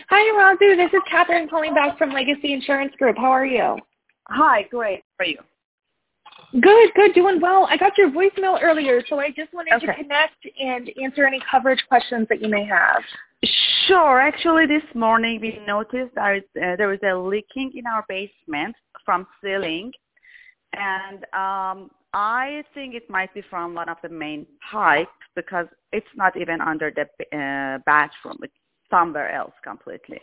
Hi, Razu. This is Catherine calling back from Legacy Insurance Group. How are you? Hi, great. How are you? Good, doing well. I got your voicemail earlier, so I just wanted to connect and answer any coverage questions that you may have. Sure. Actually, this morning we noticed there is a leaking in our basement from ceiling, and I think it might be from one of the main pipes because it's not even under the bathroom. It's somewhere else completely.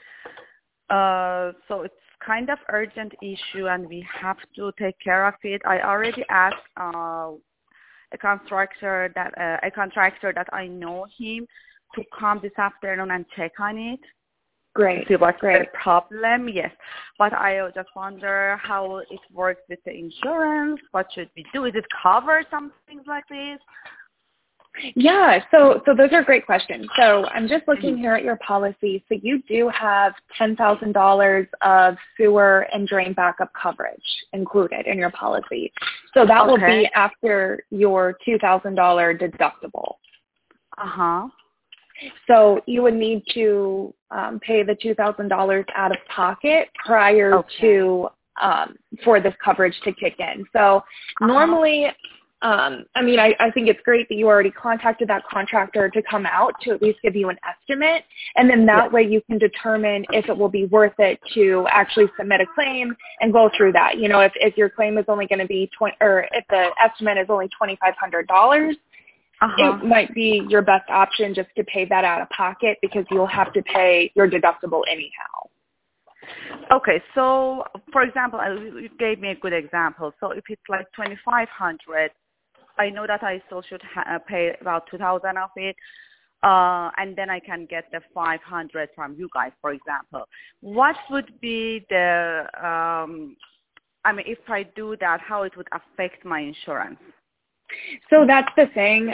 So it's kind of urgent issue, and we have to take care of it. I already asked a contractor that I know him to come this afternoon and check on it. Great. See what's Great. the problem. Yes, but I just wonder how it works with the insurance. What should we do? Is it cover some things like this? Yeah, so those are great questions. So I'm just looking here at your policy. So you do have $10,000 of sewer and drain backup coverage included in your policy. So that will be after your $2,000 deductible. Uh-huh. So you would need to pay the $2,000 out of pocket prior to for this coverage to kick in. So normally, I think it's great that you already contacted that contractor to come out to at least give you an estimate, and then that way you can determine if it will be worth it to actually submit a claim and go through that. You know, if your claim is only going to be if the estimate is only $2,500. It might be your best option just to pay that out of pocket because you'll have to pay your deductible anyhow. Okay, so for example, you gave me a good example. So if it's like $2,500, I know that I still should pay about $2,000 of it, and then I can get the $500 from you guys, for example. What would be the? If I do that, how it would affect my insurance? So that's the thing.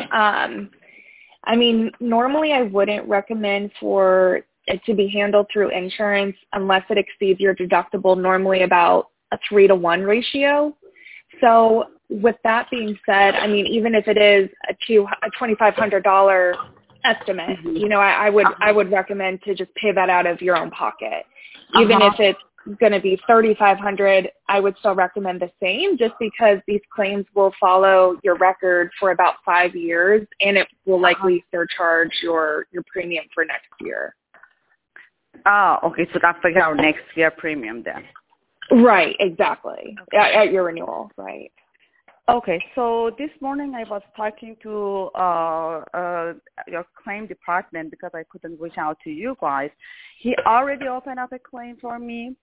Normally I wouldn't recommend for it to be handled through insurance unless it exceeds your deductible, normally about a 3-to-1 ratio. So with that being said, even if it is a $2,500 estimate, I would recommend to just pay that out of your own pocket. Even if it's going to be $3,500, I would still recommend the same, just because these claims will follow your record for about 5 years, and it will likely surcharge your premium for next year. Oh, okay. So that's like our next year premium then. Right, exactly. At your renewal, right. Okay, so this morning I was talking to your claim department because I couldn't reach out to you guys. He already opened up a claim for me.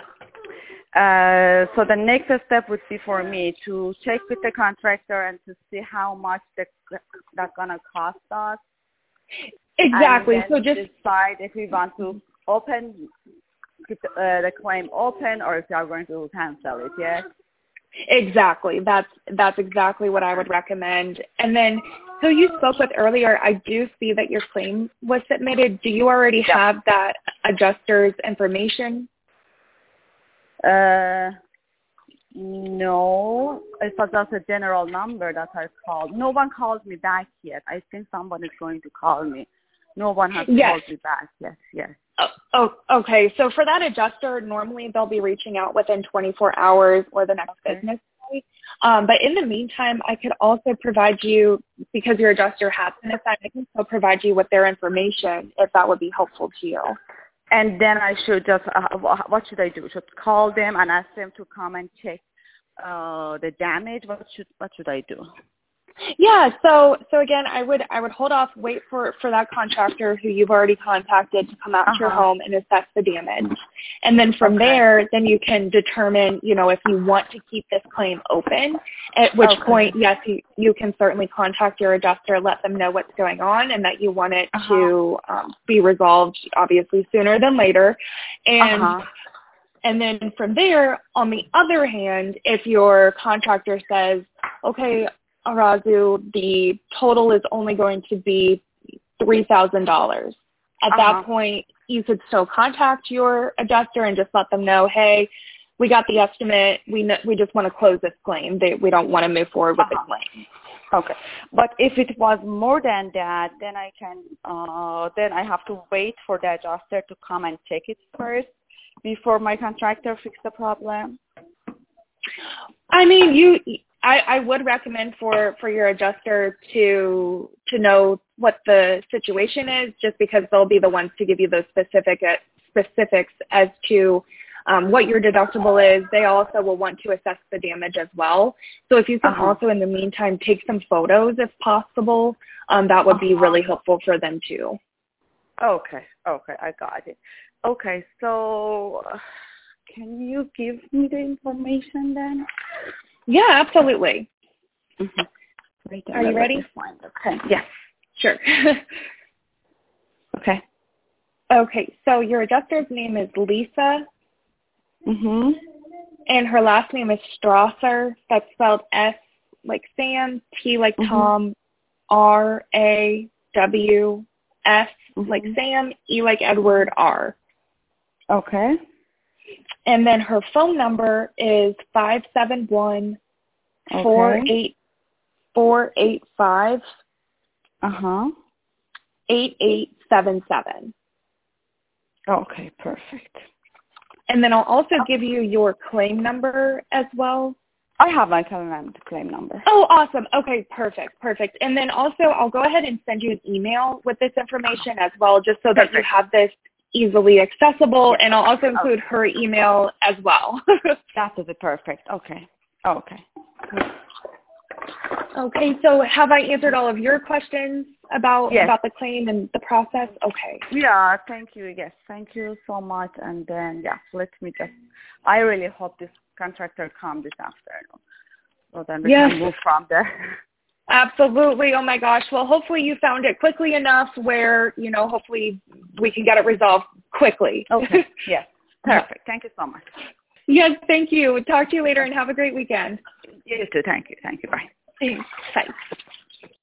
So the next step would be for me to check with the contractor and to see how much that's going to cost us. Exactly. And then so just decide if we want to keep the claim open or if we are going to cancel it, yes? Exactly. That's exactly what I would recommend. And then, so you spoke with earlier, I do see that your claim was submitted. Do you already have that adjuster's information? No. It was just a general number that I called. No one called me back yet. I think someone is going to call me. No one has called me back. Yes. Oh, okay. So for that adjuster, normally they'll be reaching out within 24 hours or the next business day. But in the meantime, I could also provide you, because your adjuster has been assigned, I can still provide you with their information if that would be helpful to you. And then I should just, what should I do? Should call them and ask them to come and check the damage? What should I do? Yeah, so again, I would hold off, wait for that contractor who you've already contacted to come out to your home and assess the damage. And then from there, then you can determine, if you want to keep this claim open, at which point, yes, you can certainly contact your adjuster, let them know what's going on and that you want it to be resolved, obviously, sooner than later. And then from there, on the other hand, if your contractor says, okay, Arazu, the total is only going to be $3,000. At that point, you could still contact your adjuster and just let them know, hey, we got the estimate. We just want to close this claim. We don't want to move forward with the claim. Okay. But if it was more than that, then then I have to wait for the adjuster to come and check it first before my contractor fix the problem. I mean, I would recommend for your adjuster to know what the situation is, just because they'll be the ones to give you those specifics as to what your deductible is. They also will want to assess the damage as well. So if you can also, in the meantime, take some photos if possible, that would be really helpful for them too. Okay, I got it. Okay, so can you give me the information then? Yeah, absolutely. Mm-hmm. Wait, are you ready? Okay. Yes. Sure. Okay. Okay, so your adjuster's name is Lisa. Mhm. And her last name is Strasser. That's spelled S like Sam, T like Tom, R-A-W-S like Sam, E like Edward, R. Okay. And then her phone number is 571-485. Uh-huh. 8877. Okay, perfect. And then I'll also give you your claim number as well. I have my claim number. Oh, awesome. Okay, perfect. And then also I'll go ahead and send you an email with this information as well, just so that you have this easily accessible. And I'll also include her email as well. That would be perfect. Okay. Okay, so have I answered all of your questions about the claim and the process? Okay. Yeah, thank you. Yes, thank you so much. And then, I really hope this contractor comes this afternoon. So then we can move from there. Absolutely. Oh, my gosh. Well, hopefully you found it quickly enough where, hopefully we can get it resolved quickly. Okay. Yes. Perfect. Thank you so much. Yes, thank you. Talk to you later and have a great weekend. You too. Thank you. Bye. Thanks. Bye.